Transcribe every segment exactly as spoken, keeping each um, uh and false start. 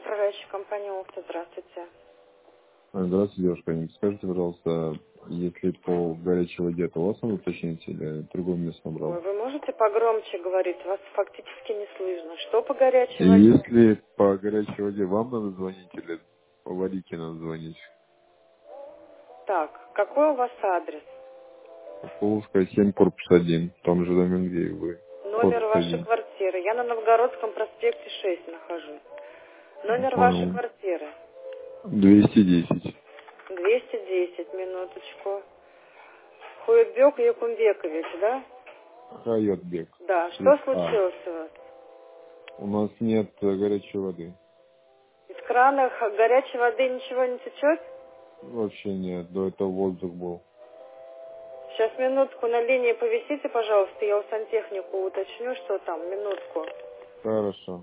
управляющая компания «Ухта». Здравствуйте. А, Здравствуйте, девушка. Не скажите, пожалуйста, если по горячей воде, то у вас надо уточнить или другое место Ой, набрал? вы можете погромче говорить? Вас фактически не слышно. Что по горячей И воде? если по горячей воде вам надо звонить или по Варике надо звонить? Так, какой у вас адрес? Полоская семь, корпус один, в том же доме, где и вы. Номер Корпус вашей один. квартиры. Я на Новгородском проспекте шесть нахожусь. Номер вашей Понял. квартиры. двести десять. двести десять, минуточку. Хуебек Якумбекович, да? Хаятбек. Да. Что Через А. случилось у вас? У нас нет э, горячей воды. Из крана х- горячей воды ничего не течет? Вообще нет. До этого воздух был. Сейчас минутку на линии повисите, пожалуйста. Я у сантехнику уточню, что там. Минутку. Хорошо.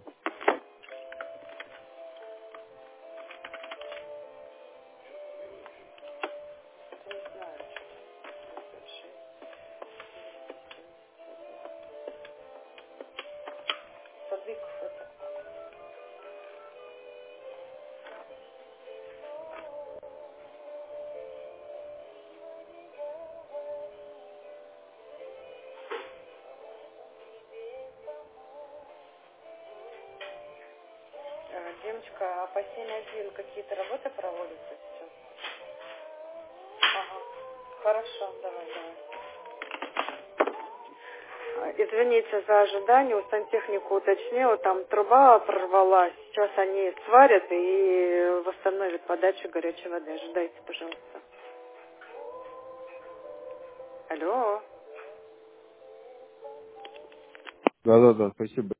Э, Девочка, а по семь один какие-то работы проводятся сейчас? Ага. Хорошо, давай, давай. А, Извините за ожидание, у сантехника уточнила, там труба прорвалась. Сейчас они сварят и восстановят подачу горячей воды. Ожидайте, пожалуйста. Алло. Да-да-да, спасибо.